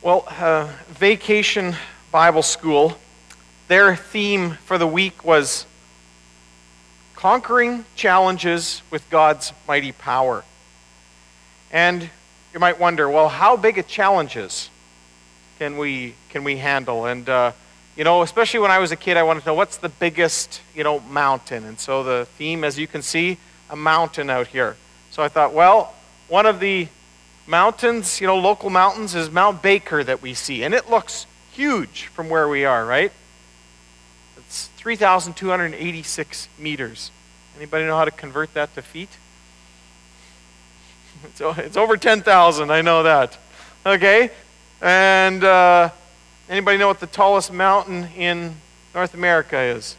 Well, Vacation Bible School, their theme for the week was conquering challenges with God's mighty power. And you might wonder, well, how big a challenges can we handle? And especially when I was a kid, I wanted to know what's the biggest, mountain. And so the theme, as you can see, a mountain out here. So I thought, well, one of the mountains, local mountains, is Mount Baker that we see. And it looks huge from where we are, right? It's 3,286 meters. Anybody know how to convert that to feet? It's over 10,000, I know that. Okay? And anybody know what the tallest mountain in North America is?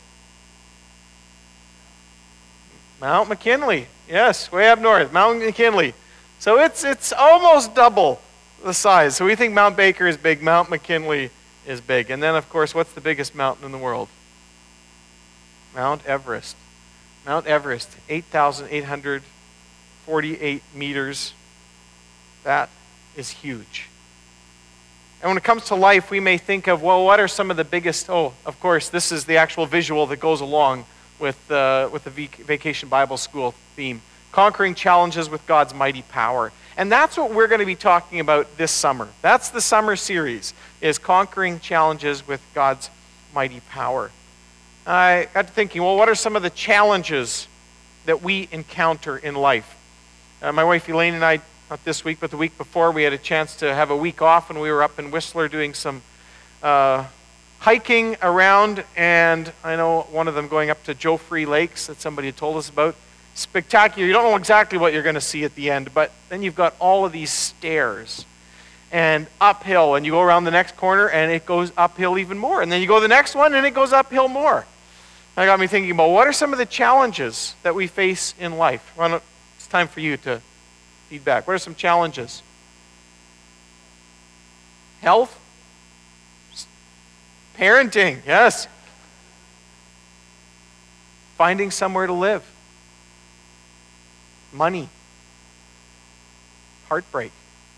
Mount McKinley. Yes, way up north, Mount McKinley. So it's almost double the size. So we think Mount Baker is big, Mount McKinley is big. And then, of course, what's the biggest mountain in the world? Mount Everest. Mount Everest, 8,848 meters. That is huge. And when it comes to life, we may think of, well, what are some of the biggest... Oh, of course, this is the actual visual that goes along with the Vacation Bible School theme. Conquering challenges with God's mighty power. And that's what we're going to be talking about this summer. That's the summer series, is conquering challenges with God's mighty power. I got to thinking, well, what are some of the challenges that we encounter in life? My wife Elaine and I, not this week, but the week before, we had a chance to have a week off, and we were up in Whistler doing some hiking around, and I know one of them going up to Joffre Lakes that somebody had told us about. Spectacular. You don't know exactly what you're going to see at the end, but then you've got all of these stairs and uphill, and you go around the next corner and it goes uphill even more, and then you go to the next one and it goes uphill more. That got me thinking about what are some of the challenges that we face in life. Well, it's time for you to feedback. What are some challenges? Health? Parenting, yes. Finding somewhere to live. Money. Heartbreak.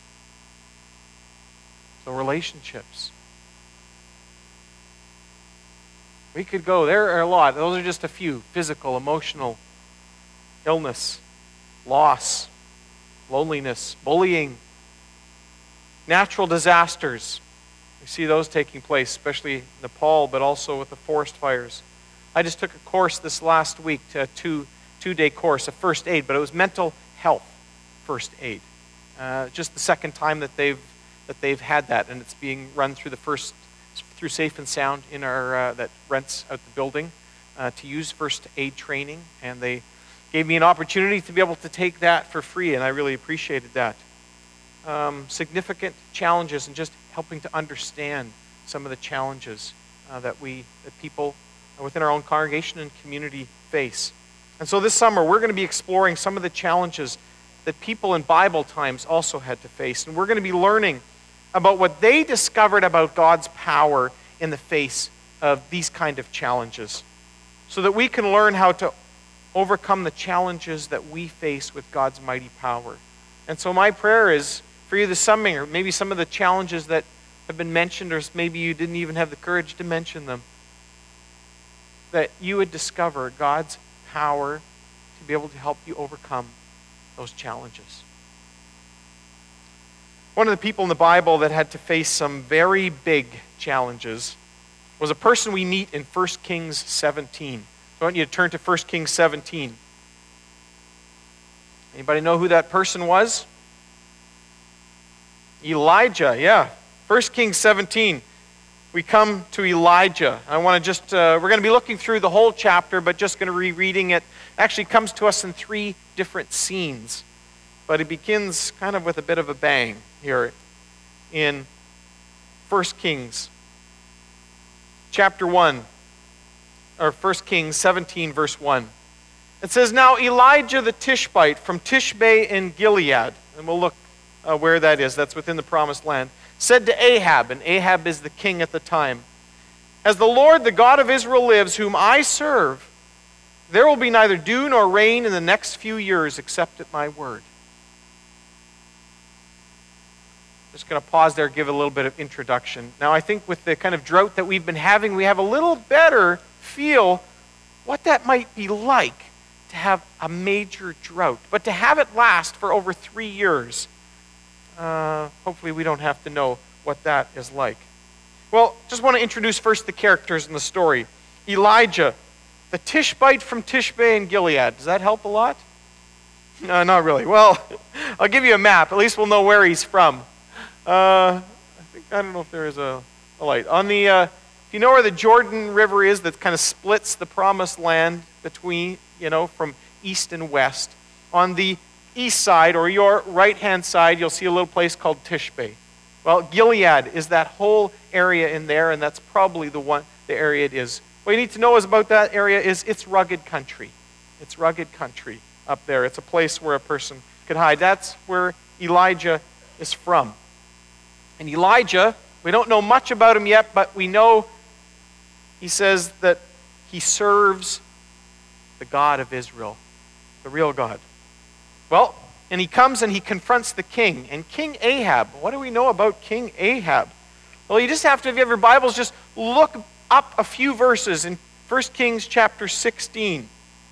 So relationships. We could go. There are a lot. Those are just a few. Physical, emotional, illness, loss, loneliness, bullying, natural disasters. We see those taking place, especially in Nepal, but also with the forest fires. I just took a course this last week, a two-day course of first aid, but it was mental health first aid. Just the second time that they've had that, and it's being run through through Safe and Sound in our that rents out the building to use first aid training, and they gave me an opportunity to be able to take that for free, and I really appreciated that. Significant challenges and just helping to understand some of the challenges that people within our own congregation and community face. And so this summer, we're going to be exploring some of the challenges that people in Bible times also had to face. And we're going to be learning about what they discovered about God's power in the face of these kind of challenges, so that we can learn how to overcome the challenges that we face with God's mighty power. And so my prayer is for you this summer, or maybe some of the challenges that have been mentioned, or maybe you didn't even have the courage to mention them, that you would discover God's power to be able to help you overcome those challenges. One of the people in the Bible that had to face some very big challenges was a person we meet in 1 Kings 17. So I want you to turn to 1 Kings 17. Anybody know who that person was? Elijah, yeah. 1 Kings 17. We come to Elijah. I want to we're going to be looking through the whole chapter, but just going to rereading it. Actually comes to us in 3 different scenes, but it begins kind of with a bit of a bang here in 1 Kings chapter 1, or 1 Kings 17, verse 1. It says, "Now Elijah the Tishbite from Tishbe in Gilead," and we'll look where that is, that's within the promised land, said to Ahab, and Ahab is the king at the time, "As the Lord, the God of Israel lives, whom I serve, there will be neither dew nor rain in the next few years except at my word." Just going to pause there, give a little bit of introduction. Now, I think with the kind of drought that we've been having, we have a little better feel what that might be like to have a major drought. But to have it last for over 3 years, hopefully we don't have to know what that is like. Well, just want to introduce first the characters in the story. Elijah, the Tishbite from Tishbe in Gilead. Does that help a lot? No, not really. Well, I'll give you a map. At least we'll know where he's from. I don't know if there is a light. If you know where the Jordan River is that kind of splits the promised land between, from east and west, on the east side or your right-hand side, you'll see a little place called Tishbe. Well, Gilead is that whole area in there, and that's probably the area it is. What you need to know about that area is it's rugged country. It's rugged country up there. It's a place where a person could hide. That's where Elijah is from. And Elijah, we don't know much about him yet, but we know he says that he serves the God of Israel, the real God. Well, and he comes and he confronts the king. And King Ahab, what do we know about King Ahab? Well, you just have to, if you have your Bibles, just look up a few verses in 1 Kings chapter 16.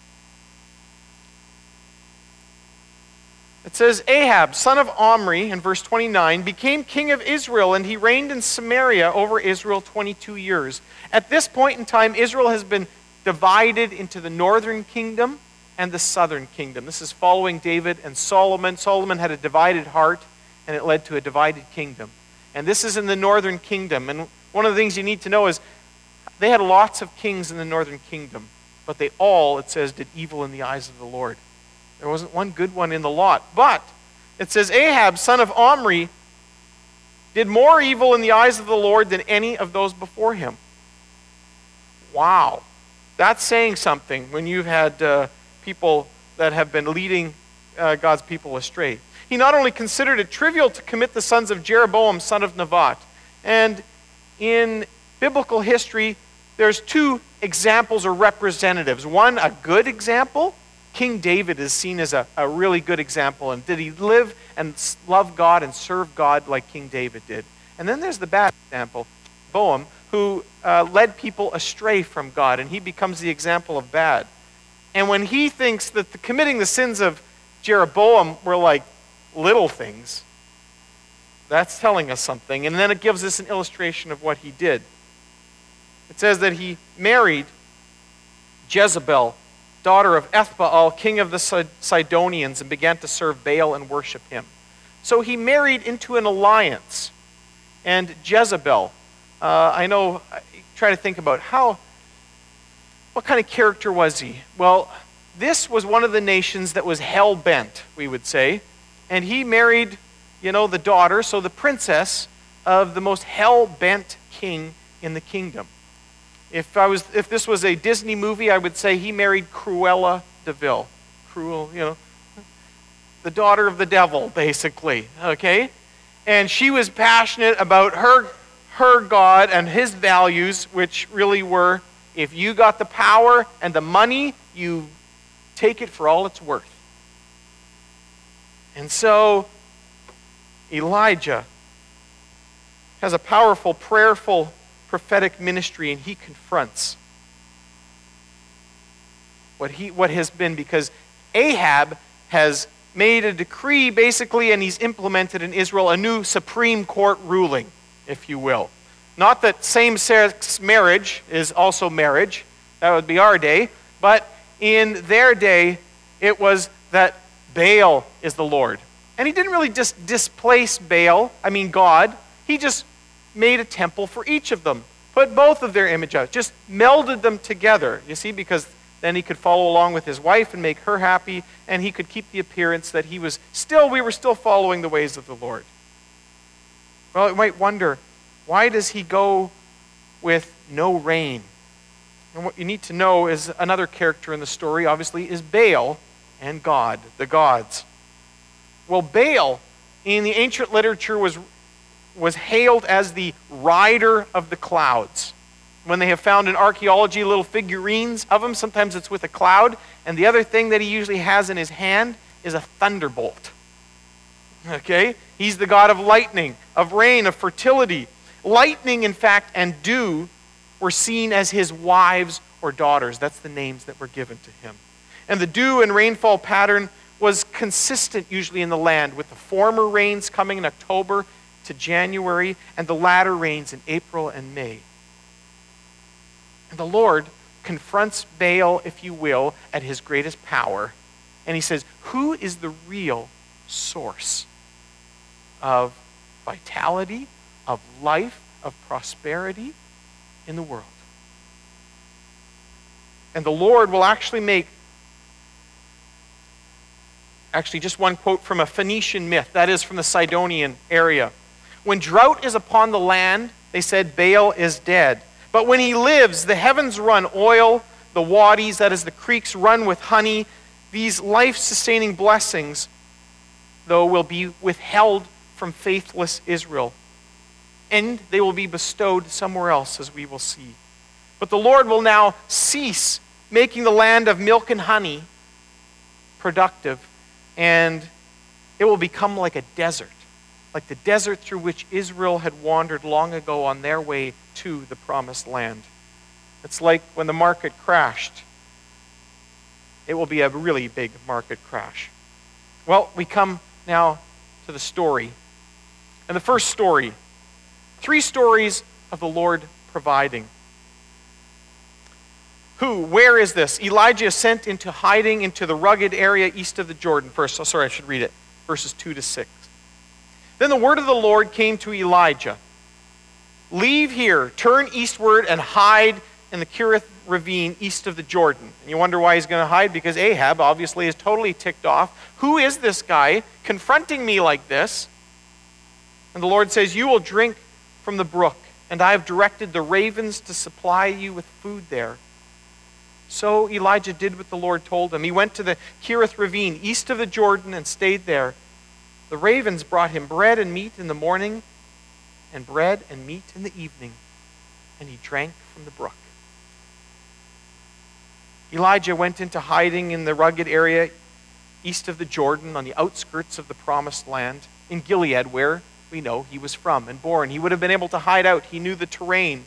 It says, Ahab, son of Omri, in verse 29, became king of Israel, and he reigned in Samaria over Israel 22 years. At this point in time, Israel has been divided into the northern kingdom and the southern kingdom. This is following David and Solomon. Solomon had a divided heart, and it led to a divided kingdom. And this is in the northern kingdom. And one of the things you need to know is they had lots of kings in the northern kingdom, but they all, it says, did evil in the eyes of the Lord. There wasn't one good one in the lot. But it says, Ahab, son of Omri, did more evil in the eyes of the Lord than any of those before him. Wow. That's saying something when you've had people that have been leading God's people astray. He not only considered it trivial to commit the sons of Jeroboam, son of Nebat. And in biblical history, there's two examples or representatives. One, a good example. King David is seen as a really good example. And did he live and love God and serve God like King David did? And then there's the bad example, Boam, who led people astray from God, and he becomes the example of bad. And when he thinks that committing the sins of Jeroboam were like little things, that's telling us something. And then it gives us an illustration of what he did. It says that he married Jezebel, daughter of Ethbaal, king of the Sidonians, and began to serve Baal and worship him. So he married into an alliance. And Jezebel, try to think about what kind of character was he? Well, this was one of the nations that was hell-bent, we would say. And he married, the daughter, so the princess of the most hell-bent king in the kingdom. If this was a Disney movie, I would say he married Cruella de Vil. Cruel, the daughter of the devil, basically, okay? And she was passionate about her God and his values, which really were, if you got the power and the money, you take it for all it's worth. And so Elijah has a powerful, prayerful, prophetic ministry, and he confronts what has been, because Ahab has made a decree, basically, and he's implemented in Israel a new Supreme Court ruling, if you will. Not that same-sex marriage is also marriage. That would be our day. But in their day, it was that Baal is the Lord. And he didn't really just displace God. He just made a temple for each of them. Put both of their image out. Just melded them together. You see, because then he could follow along with his wife and make her happy, and he could keep the appearance that we were still following the ways of the Lord. Well, you might wonder, why does he go with no rain? And what you need to know is another character in the story, obviously, is Baal and God, the gods. Well, Baal, in the ancient literature, was hailed as the rider of the clouds. When they have found in archaeology little figurines of him, sometimes it's with a cloud, and the other thing that he usually has in his hand is a thunderbolt. Okay? He's the God of lightning, of rain, of fertility. Lightning, in fact, and dew were seen as his wives or daughters. That's the names that were given to him. And the dew and rainfall pattern was consistent usually in the land, with the former rains coming in October to January and the latter rains in April and May. And the Lord confronts Baal, if you will, at his greatest power. And he says, who is the real source of vitality, of life, of prosperity in the world? And the Lord will actually make, just one quote from a Phoenician myth, that is from the Sidonian area. When drought is upon the land, they said, Baal is dead. But when he lives, the heavens run oil, the wadis, that is the creeks, run with honey. These life-sustaining blessings, though, will be withheld from faithless Israel, and they will be bestowed somewhere else, as we will see. But the Lord will now cease making the land of milk and honey productive, and it will become like a desert, like the desert through which Israel had wandered long ago on their way to the promised land. It's like when the market crashed. It will be a really big market crash. Well, we come now to the story. And the first story, 3 stories of the Lord providing. Where is this? Elijah is sent into hiding into the rugged area east of the Jordan. First, I should read it. Verses 2 to 6. Then the word of the Lord came to Elijah. Leave here, turn eastward, and hide in the Kerith ravine east of the Jordan. And you wonder why he's going to hide? Because Ahab obviously is totally ticked off. Who is this guy confronting me like this? And the Lord says, you will drink from the brook, and I have directed the ravens to supply you with food there. So Elijah did what the Lord told him. He went to the Kerith ravine east of the Jordan and stayed there. The ravens brought him bread and meat in the morning, and bread and meat in the evening, and he drank from the brook. Elijah went into hiding in the rugged area east of the Jordan on the outskirts of the promised land in Gilead, where we know he was from and born. He would have been able to hide out. He knew the terrain.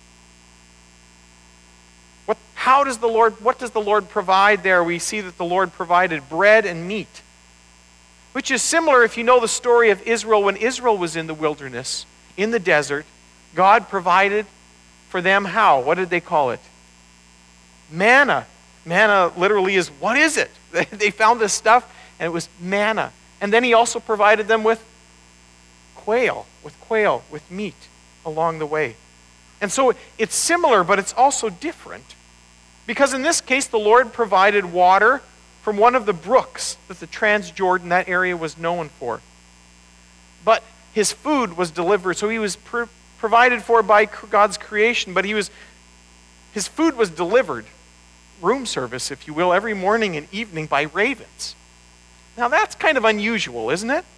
What does the Lord provide there? We see that the Lord provided bread and meat, which is similar if you know the story of Israel. When Israel was in the wilderness, in the desert, God provided for them how? What did they call it? Manna. Manna literally is, what is it? They found this stuff, and it was manna. And then he also provided them with quail, with meat along the way. And so it's similar, but it's also different. Because in this case, the Lord provided water from one of the brooks that the Transjordan, that area, was known for. But his food was delivered, so he was provided for by God's creation, but his food was delivered, room service, if you will, every morning and evening by ravens. Now that's kind of unusual, isn't it?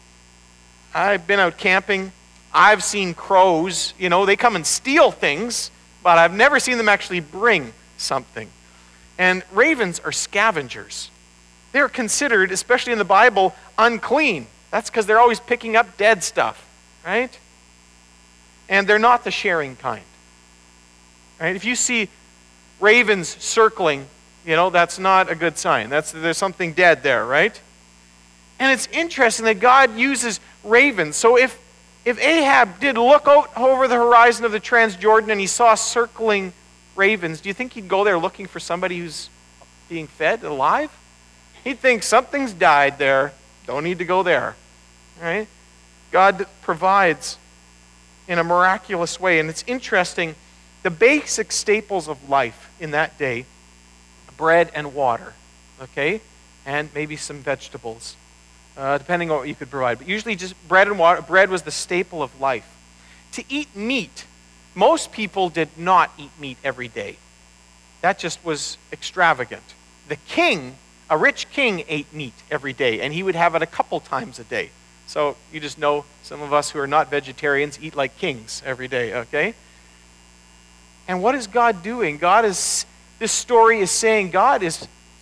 I've been out camping. I've seen crows. They come and steal things, but I've never seen them actually bring something. And ravens are scavengers. They're considered, especially in the Bible, unclean. That's because they're always picking up dead stuff, right? And they're not the sharing kind. Right? If you see ravens circling, that's not a good sign. There's something dead there, right? And it's interesting that God uses ravens. So if Ahab did look out over the horizon of the Transjordan and he saw circling ravens, do you think he'd go there looking for somebody who's being fed alive? He'd think something's died there. Don't need to go there. Right? God provides in a miraculous way. And it's interesting, the basic staples of life in that day, bread and water, okay? And maybe some vegetables, depending on what you could provide. But usually just bread and water. Bread was the staple of life. To eat meat, most people did not eat meat every day. That just was extravagant. The king, a rich king, ate meat every day, and he would have it a couple times a day. So you just know some of us who are not vegetarians eat like kings every day, okay? And what is God doing? This story is saying God is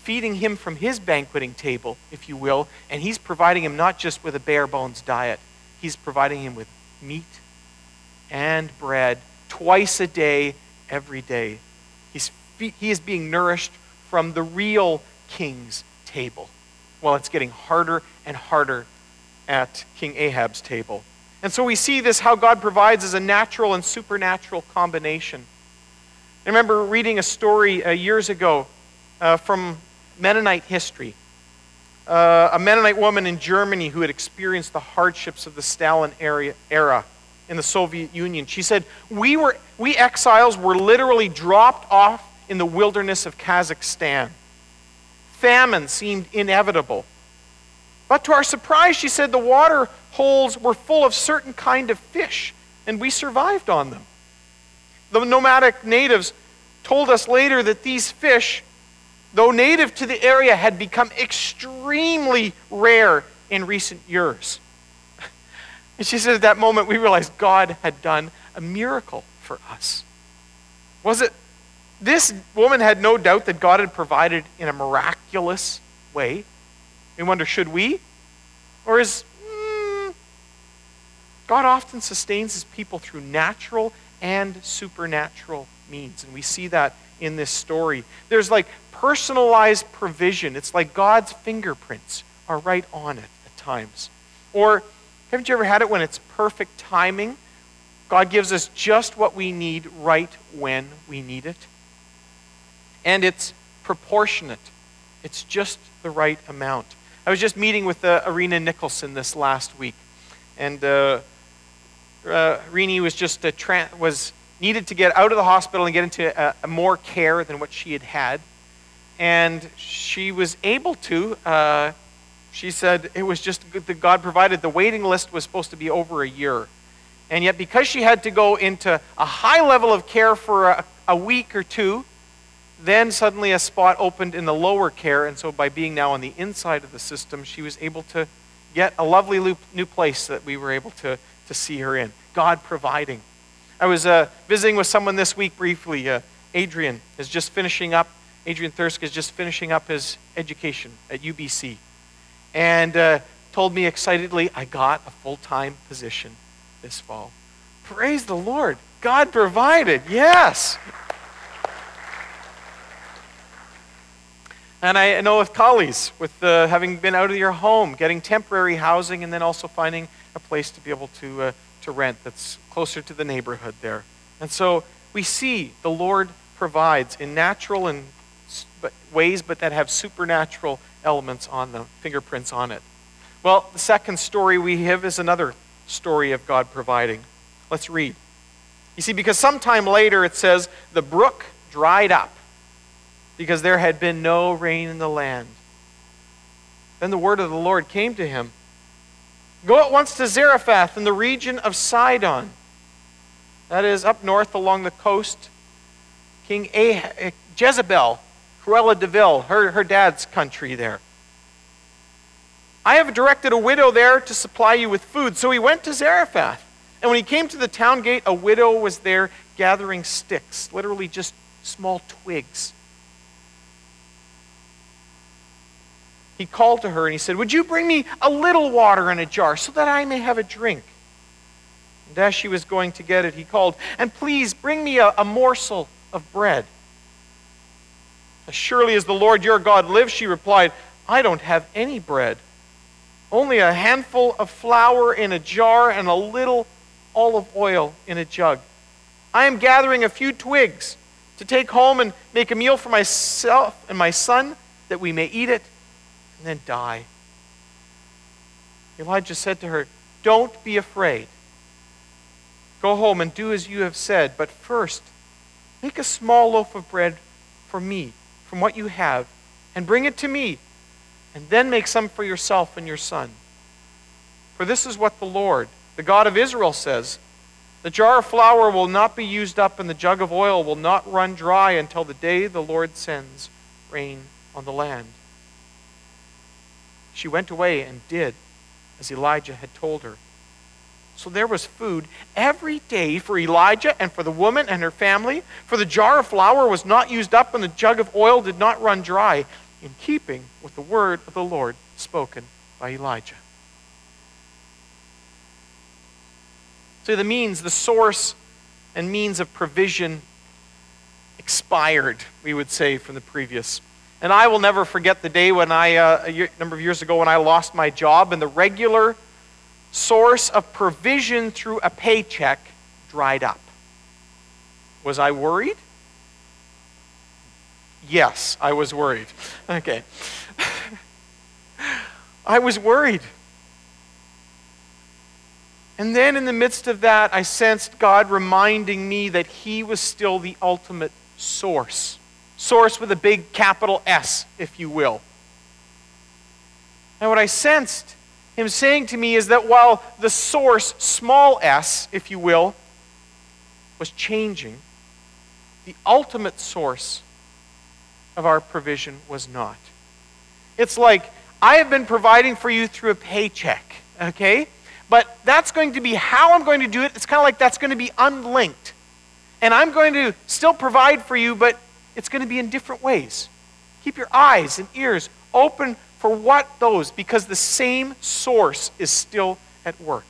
feeding him from his banqueting table, if you will, and he's providing him not just with a bare bones diet, he's providing him with meat and bread twice a day, every day. He is being nourished from the real king's table. Well, it's getting harder and harder at King Ahab's table. And so we see this, how God provides, as a natural and supernatural combination. I remember reading a story years ago from Mennonite history. A Mennonite woman in Germany who had experienced the hardships of the Stalin era in the Soviet Union. She said, we exiles were literally dropped off in the wilderness of Kazakhstan. Famine seemed inevitable. But to our surprise, she said, the water holes were full of certain kind of fish, and we survived on them. The nomadic natives told us later that these fish, though native to the area, had become extremely rare in recent years. And she said at that moment we realized God had done a miracle for us. Was it? This woman had no doubt that God had provided in a miraculous way. We wonder, should we? Or is God often sustains his people through natural and supernatural means. And we see that in this story. There's like personalized provision. It's like God's fingerprints are right on it at times. Or haven't you ever had it when it's perfect timing? God gives us just what we need right when we need it. And it's proportionate. It's just the right amount. I was just meeting with Irina Nicholson this last week. And Rini was needed to get out of the hospital and get into more care than what she had had. And she was able to, she said it was just good that God provided. The waiting list was supposed to be over a year. And yet because she had to go into a high level of care for a week or two, then suddenly a spot opened in the lower care. And so by being now on the inside of the system, she was able to get a lovely new place that we were able to see her in. God providing. I was visiting with someone this week briefly. Adrian Thirsk is just finishing up his education at UBC. And told me excitedly, I got a full-time position this fall. Praise the Lord. God provided. Yes. And I know with colleagues, with having been out of your home, getting temporary housing, and then also finding a place to be able to rent that's closer to the neighborhood there. And so we see the Lord provides in natural and ways, but that have supernatural elements on them, fingerprints on it. Well, the second story we have is another story of God providing. Let's read. You see, because sometime later it says, the brook dried up because there had been no rain in the land. Then the word of the Lord came to him. Go at once to Zarephath in the region of Sidon. That is up north along the coast. King Jezebel, Cruella de Vil, her dad's country there. I have directed a widow there to supply you with food. So he went to Zarephath. And when he came to the town gate, a widow was there gathering sticks, literally just small twigs. He called to her and he said, would you bring me a little water in a jar so that I may have a drink? And as she was going to get it, he called, and please bring me a morsel of bread. As surely as the Lord your God lives, she replied, I don't have any bread. Only a handful of flour in a jar and a little olive oil in a jug. I am gathering a few twigs to take home and make a meal for myself and my son that we may eat it and then die. Elijah said to her, don't be afraid. Go home and do as you have said, but first make a small loaf of bread for me from what you have and bring it to me, and then make some for yourself and your son. For this is what the Lord, the God of Israel, says, the jar of flour will not be used up and the jug of oil will not run dry until the day the Lord sends rain on the land. She went away and did as Elijah had told her. So there was food every day for Elijah and for the woman and her family, for the jar of flour was not used up and the jug of oil did not run dry. in keeping with the word of the Lord spoken by Elijah. So the source and means of provision expired, we would say, from the previous. And I will never forget the day when a number of years ago, when I lost my job and the regular source of provision through a paycheck dried up. Was I worried? Yes, I was worried. Okay. I was worried. And then in the midst of that, I sensed God reminding me that He was still the ultimate source. Source with a big capital S, if you will. And what I sensed Him saying to me is that while the source, small s, if you will, was changing, the ultimate source of our provision was not. It's like, I have been providing for you through a paycheck, okay? But that's going to be how I'm going to do it. It's kind of like that's going to be unlinked. And I'm going to still provide for you, but it's going to be in different ways. Keep your eyes and ears open for what those, because the same source is still at work.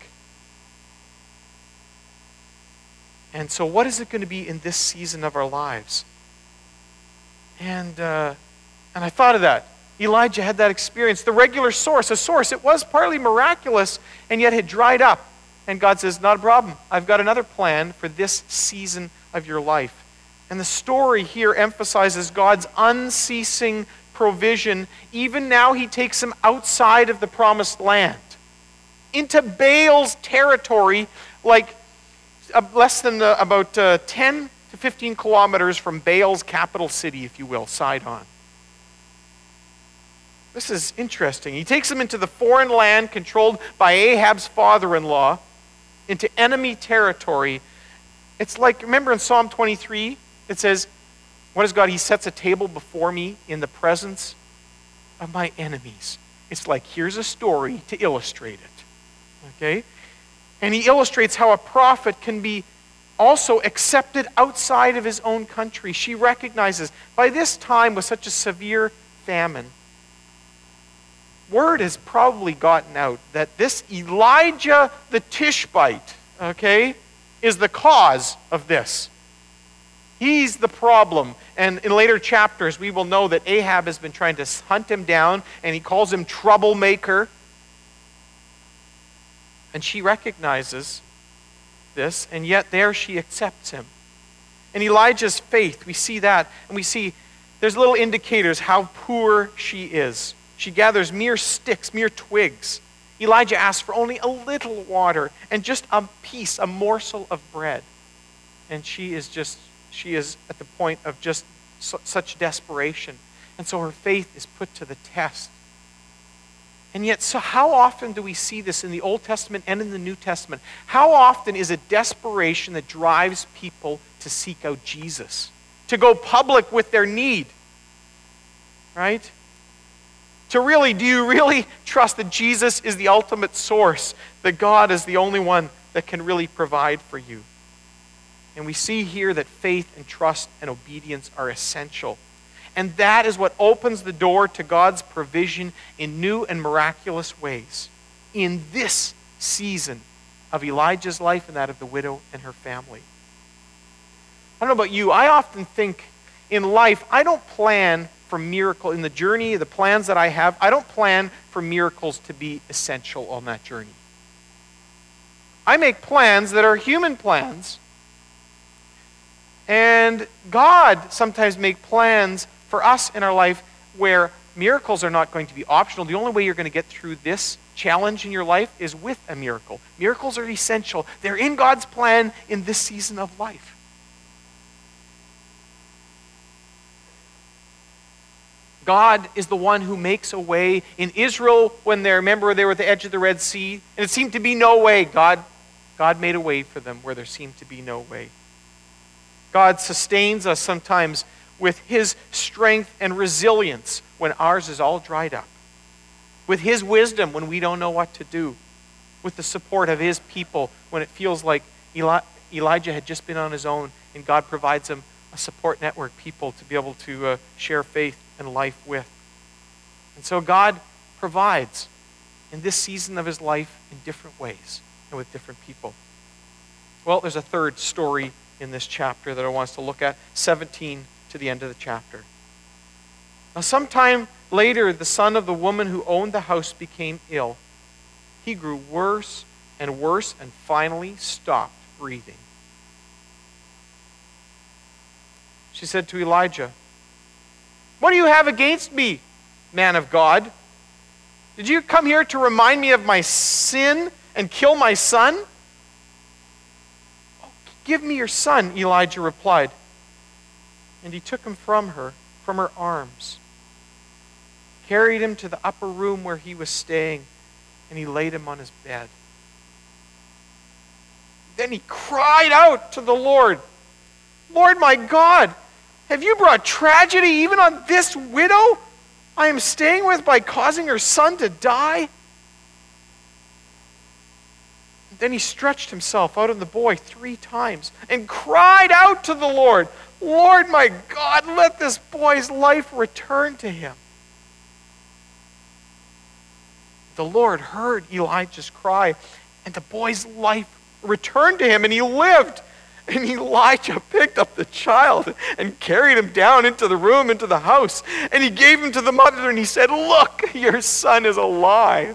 And so what is it going to be in this season of our lives? And I thought of that. Elijah had that experience. The regular source, it was partly miraculous, and yet had dried up. And God says, not a problem. I've got another plan for this season of your life. And the story here emphasizes God's unceasing provision. Even now, He takes him outside of the promised land, into Baal's territory, like less than about 10 to 15 kilometers from Baal's capital city, if you will, Sidon. This is interesting. He takes him into the foreign land controlled by Ahab's father-in-law, into enemy territory. It's like, remember in Psalm 23, it says, what is God? He sets a table before me in the presence of my enemies. It's like, here's a story to illustrate it. Okay? And he illustrates how a prophet can be also accepted outside of his own country. She recognizes, by this time with such a severe famine, word has probably gotten out that this Elijah the Tishbite, okay, is the cause of this. He's the problem. And in later chapters, we will know that Ahab has been trying to hunt him down, and he calls him troublemaker. And she recognizes this, and yet there she accepts him. In Elijah's faith, we see that, and we see there's little indicators how poor she is. She gathers mere sticks, mere twigs. Elijah asks for only a little water and just a piece, a morsel of bread. And she is at the point of just such desperation. And so her faith is put to the test. And yet, so how often do we see this in the Old Testament and in the New Testament? How often is it desperation that drives people to seek out Jesus? To go public with their need? Right? Do you really trust that Jesus is the ultimate source, that God is the only one that can really provide for you? And we see here that faith and trust and obedience are essential. And that is what opens the door to God's provision in new and miraculous ways in this season of Elijah's life and that of the widow and her family. I don't know about you, I often think in life, I don't plan for miracle in the journey, the plans that I have, I don't plan for miracles to be essential on that journey. I make plans that are human plans. And God sometimes makes plans for us in our life where miracles are not going to be optional. The only way you're going to get through this challenge in your life is with a miracle. Miracles are essential. They're in God's plan in this season of life. God is the one who makes a way. In Israel, when they were at the edge of the Red Sea, and it seemed to be no way, God made a way for them where there seemed to be no way. God sustains us sometimes with His strength and resilience when ours is all dried up. With His wisdom when we don't know what to do. With the support of His people when it feels like Elijah had just been on his own, and God provides him a support network, people to be able to share faith and life with. And so God provides in this season of his life in different ways and with different people. Well, there's a third story in this chapter that I want us to look at, 17 to the end of the chapter. Now, sometime later, the son of the woman who owned the house became ill. He grew worse and worse and finally stopped breathing. She said to Elijah, "What do you have against me, man of God? Did you come here to remind me of my sin and kill my son?" "Oh, give me your son," Elijah replied. And he took him from her arms, carried him to the upper room where he was staying, and he laid him on his bed. Then he cried out to the Lord, "Lord my God, have you brought tragedy even on this widow I am staying with by causing her son to die?" Then he stretched himself out on the boy 3 times and cried out to the Lord, "Lord my God, let this boy's life return to him." The Lord heard Elijah's cry, and the boy's life returned to him, and he lived. And Elijah picked up the child and carried him down into the room, into the house. And he gave him to the mother, and he said, "Look, your son is alive."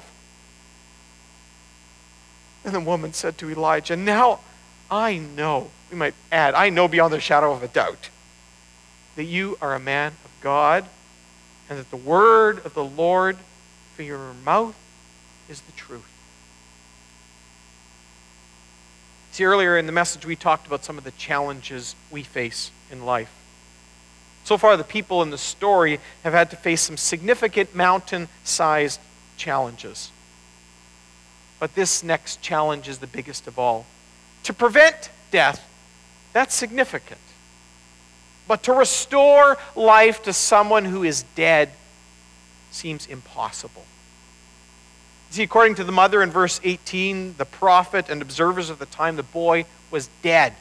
And the woman said to Elijah, "Now I know," we might add, "I know beyond the shadow of a doubt that you are a man of God, and that the word of the Lord from your mouth is the truth." See, earlier in the message we talked about some of the challenges we face in life. So far, the people in the story have had to face some significant mountain-sized challenges. But this next challenge is the biggest of all. To prevent death, that's significant. But to restore life to someone who is dead seems impossible. See, according to the mother in verse 18, the prophet and observers of the time, the boy was dead.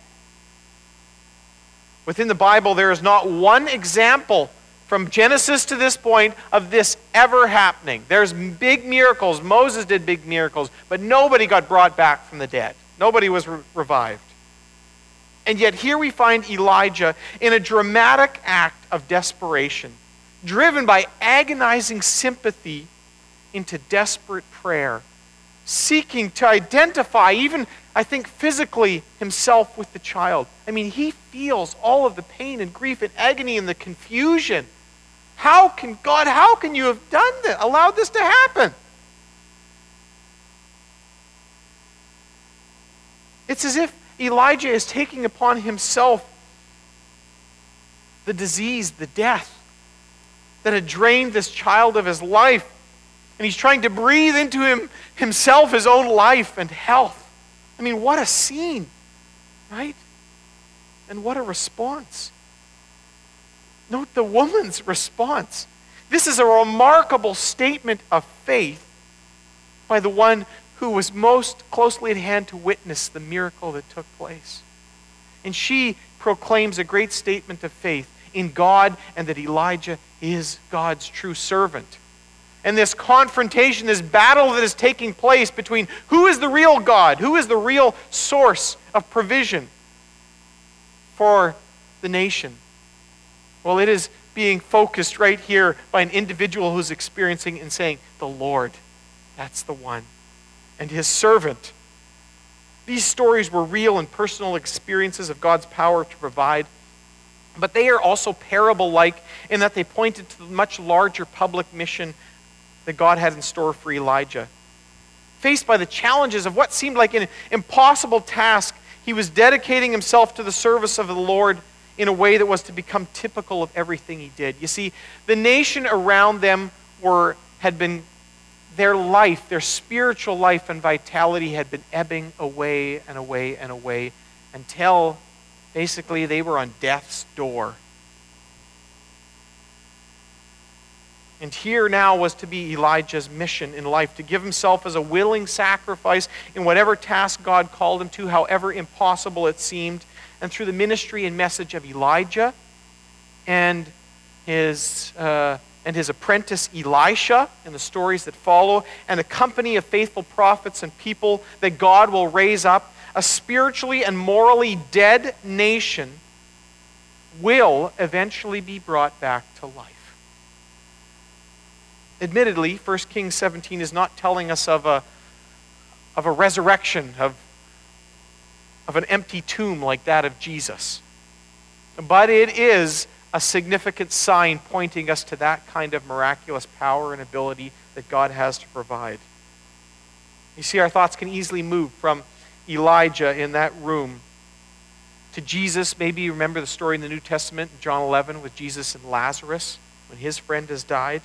Within the Bible, there is not one example from Genesis to this point of this ever happening. There's big miracles. Moses did big miracles, but nobody got brought back from the dead. Nobody was revived. And yet here we find Elijah in a dramatic act of desperation, driven by agonizing sympathy into desperate prayer, seeking to identify, even, I think, physically himself with the child. I mean, he feels all of the pain and grief and agony and the confusion. How can you have done this, allowed this to happen? It's as if Elijah is taking upon himself the disease, the death that had drained this child of his life. And he's trying to breathe into himself his own life and health. I mean, what a scene, right? And what a response. Note the woman's response. This is a remarkable statement of faith by the one who was most closely at hand to witness the miracle that took place. And she proclaims a great statement of faith in God and that Elijah is God's true servant. And this confrontation, this battle that is taking place between who is the real God, who is the real source of provision for the nation. Well, it is being focused right here by an individual who's experiencing and saying, "The Lord, that's the one." And his servant. These stories were real and personal experiences of God's power to provide. But they are also parable-like in that they pointed to the much larger public mission that God had in store for Elijah. Faced by the challenges of what seemed like an impossible task, he was dedicating himself to the service of the Lord in a way that was to become typical of everything he did. You see, the nation around them had been, their life, their spiritual life and vitality had been ebbing away and away and away until basically they were on death's door. And here now was to be Elijah's mission in life, to give himself as a willing sacrifice in whatever task God called him to, however impossible it seemed. And through the ministry and message of Elijah and his and his apprentice Elisha in the stories that follow, and a company of faithful prophets and people that God will raise up, a spiritually and morally dead nation will eventually be brought back to life. Admittedly, 1 Kings 17 is not telling us of a resurrection, of an empty tomb like that of Jesus. But it is a significant sign pointing us to that kind of miraculous power and ability that God has to provide. You see, our thoughts can easily move from Elijah in that room to Jesus. Maybe you remember the story in the New Testament, in John 11, with Jesus and Lazarus, when his friend has died.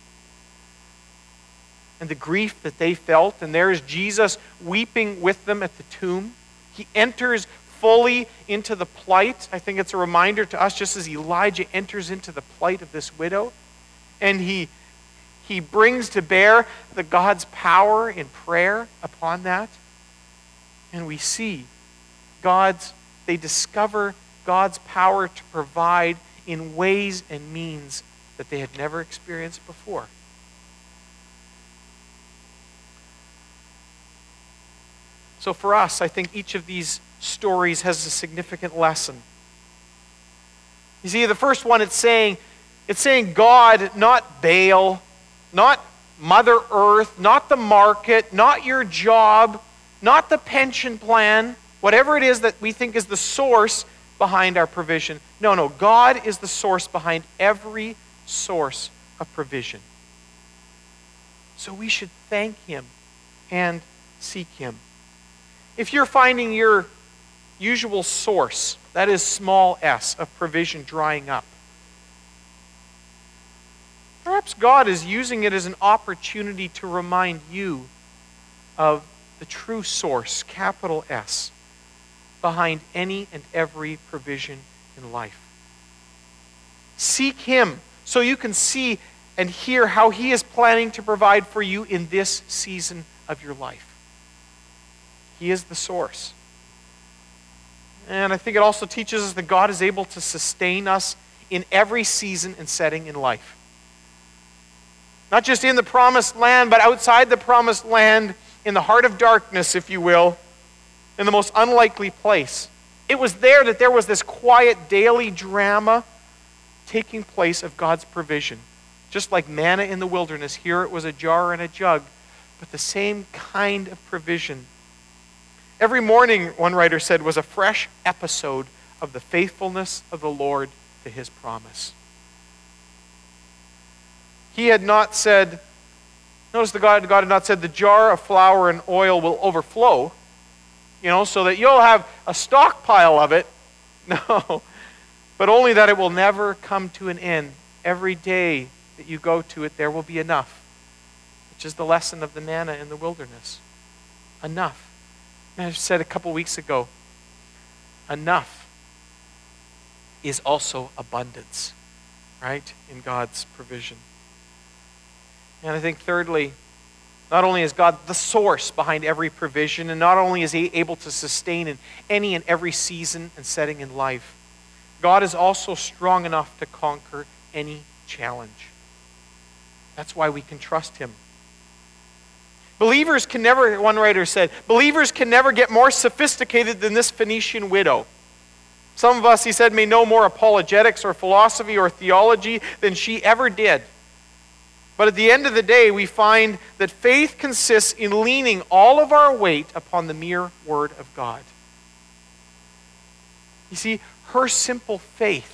And the grief that they felt, and there is Jesus weeping with them at the tomb. He enters fully into the plight. I think it's a reminder to us, just as Elijah enters into the plight of this widow, and he brings to bear the God's power in prayer upon that. And we see they discover God's power to provide in ways and means that they had never experienced before. So for us, I think each of these stories has a significant lesson. You see, the first one, it's saying God, not Baal, not Mother Earth, not the market, not your job, not the pension plan, whatever it is that we think is the source behind our provision. No, God is the source behind every source of provision. So we should thank him and seek him. If you're finding your usual source, that is small s, of provision drying up, perhaps God is using it as an opportunity to remind you of the true source, capital S, behind any and every provision in life. Seek him so you can see and hear how he is planning to provide for you in this season of your life. He is the source. And I think it also teaches us that God is able to sustain us in every season and setting in life. Not just in the promised land, but outside the promised land, in the heart of darkness, if you will, in the most unlikely place. It was there that there was this quiet daily drama taking place of God's provision. Just like manna in the wilderness, here it was a jar and a jug, but the same kind of provision. Every morning, one writer said, was a fresh episode of the faithfulness of the Lord to his promise. He had not said, notice God had not said, the jar of flour and oil will overflow, so that you'll have a stockpile of it. No, but only that it will never come to an end. Every day that you go to it, there will be enough, which is the lesson of the manna in the wilderness. Enough. I said a couple weeks ago, enough is also abundance, right, in God's provision. And I think thirdly, not only is God the source behind every provision, and not only is he able to sustain in any and every season and setting in life, God is also strong enough to conquer any challenge. That's why we can trust him. Believers can never, one writer said, believers can never get more sophisticated than this Phoenician widow. Some of us, he said, may know more apologetics or philosophy or theology than she ever did. But at the end of the day, we find that faith consists in leaning all of our weight upon the mere word of God. You see, her simple faith,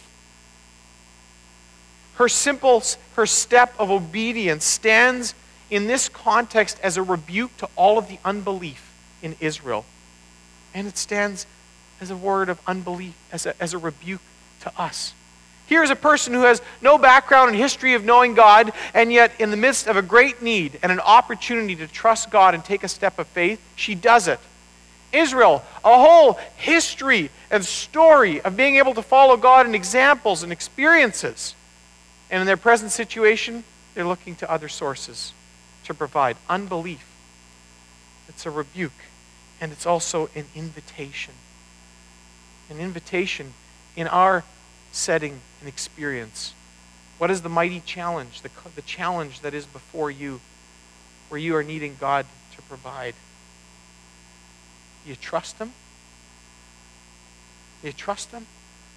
her step of obedience stands in this context as a rebuke to all of the unbelief in Israel. And it stands as a word of unbelief, as a rebuke to us. Here's a person who has no background and history of knowing God, and yet in the midst of a great need and an opportunity to trust God and take a step of faith, she does it. Israel, a whole history and story of being able to follow God in examples and experiences. And in their present situation, they're looking to other sources to provide. Unbelief. It's a rebuke, and it's also an invitation. An invitation in our setting and experience What is the mighty challenge, the challenge that is before you, where you are needing God to provide? Do you trust Him? Do you trust Him?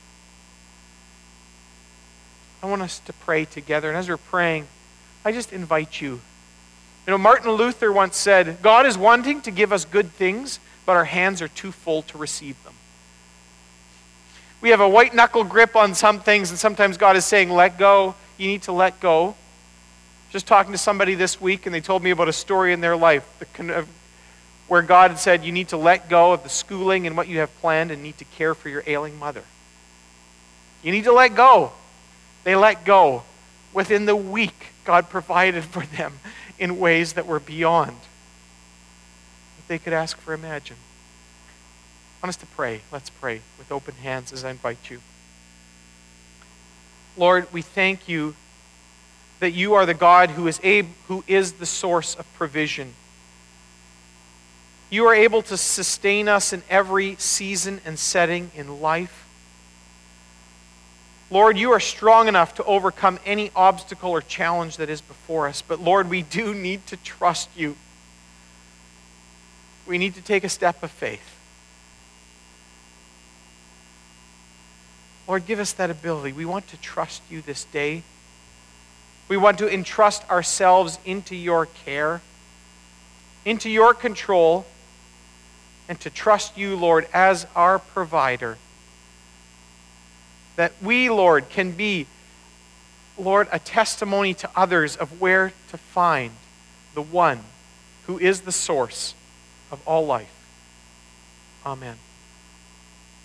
I want us to pray together. And as we're praying, I just invite you. You know, Martin Luther once said, God is wanting to give us good things, but our hands are too full to receive them. We have a white knuckle grip on some things, and sometimes God is saying, let go. You need to let go. Just talking to somebody this week, and they told me about a story in their life where God had said, you need to let go of the schooling and what you have planned and need to care for your ailing mother. You need to let go. They let go. Within the week, God provided for them in ways that were beyond what they could ask or imagine. I want us to pray. Let's pray with open hands as I invite you. Lord, we thank you that you are the God who is the source of provision. You are able to sustain us in every season and setting in life. Lord, you are strong enough to overcome any obstacle or challenge that is before us. But Lord, we do need to trust you. We need to take a step of faith. Lord, give us that ability. We want to trust you this day. We want to entrust ourselves into your care, into your control, and to trust you, Lord, as our provider. That we, Lord, can be, Lord, a testimony to others of where to find the one who is the source of all life. Amen.